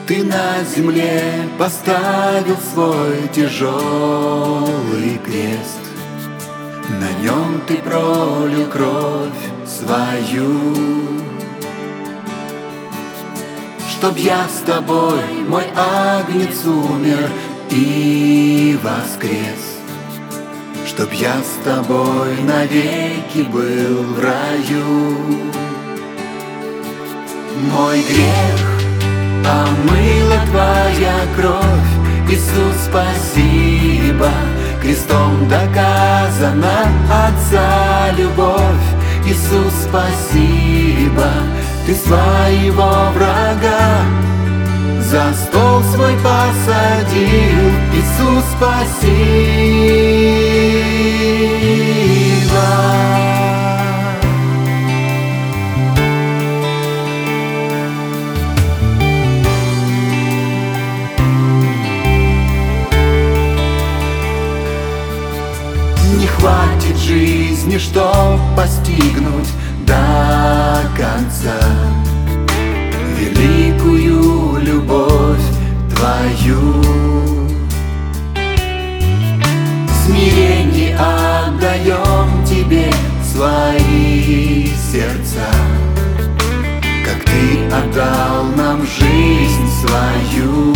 Ты на земле поставил свой тяжелый крест. На нем ты пролил кровь свою, чтоб я с тобой, мой агнец, умер и воскрес, чтоб я с тобой навеки был в раю. Мой грех омыла твоя кровь, Иисус, спасибо. Крестом доказана Отца любовь, Иисус, спасибо. Ты своего врага за стол свой посадил, Иисус, спасибо. Не хватит жизни, чтоб постигнуть до конца великую любовь твою. В смирении отдаем тебе свои сердца, как ты отдал нам жизнь свою.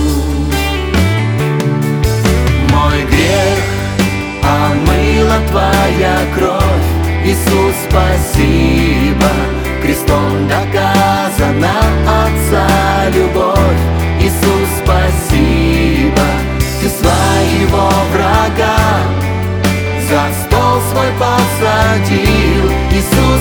Мой грех омыла твоя кровь, Иисус, спасибо. Крестом доказана Отца любовь, Иисус, спасибо. Ты своего врага за стол свой посадил, Иисус,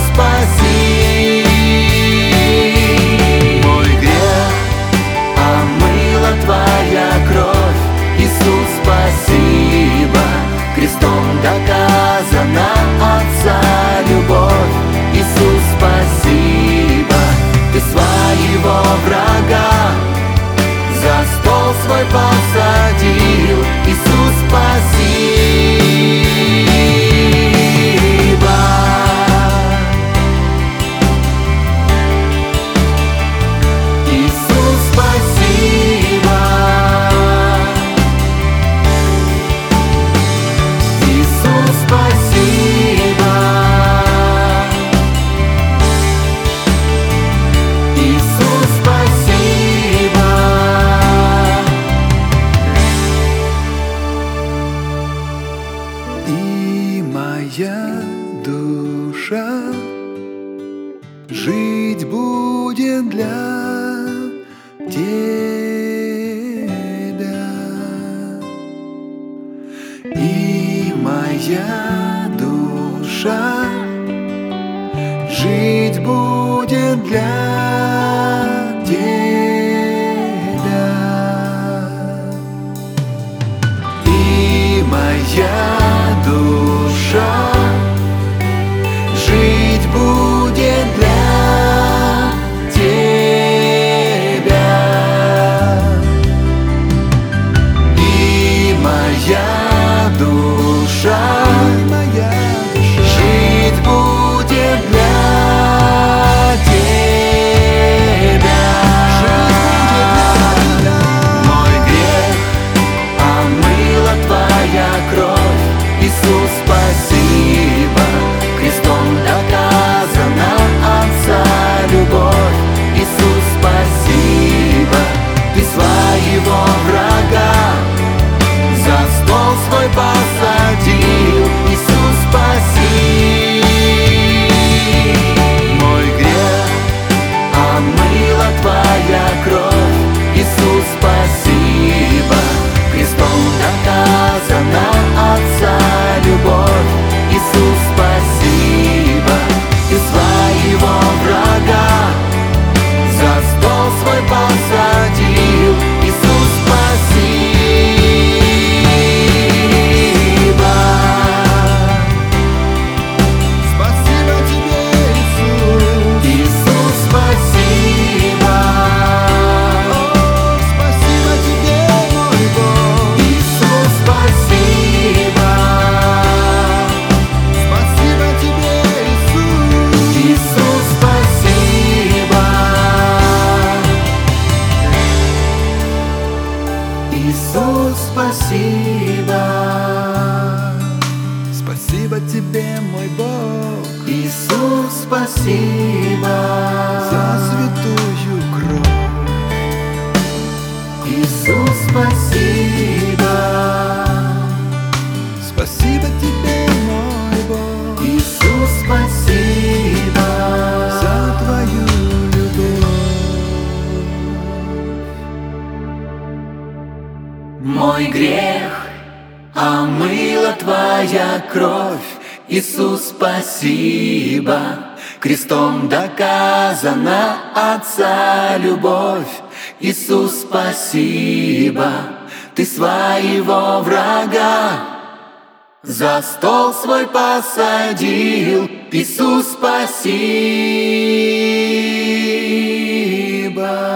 спасибо. Мой грех омыла твоя кровь, Иисус, спасибо. Крестом доказана Отца любовь, Иисус, спасибо. Ты своего врага за стол свой посадил, Иисус, спасибо. Иисус, спасибо. Иисус, спасибо. Иисус, спасибо. И моя душа жить будет для тебя. И моя душа жить будет для тебя. И моя душа жить будет для тебя. спасибо. Спасибо тебе, мой Бог, Иисус, спасибо за святую кровь. Иисус, спасибо. Спасибо тебе, мой Бог, Иисус, спасибо за твою любовь. Мой грех омыла твоя кровь. Иисус, спасибо. Крестом доказана Отца любовь. Иисус, спасибо. Ты своего врага за стол свой посадил. Иисус, спасибо.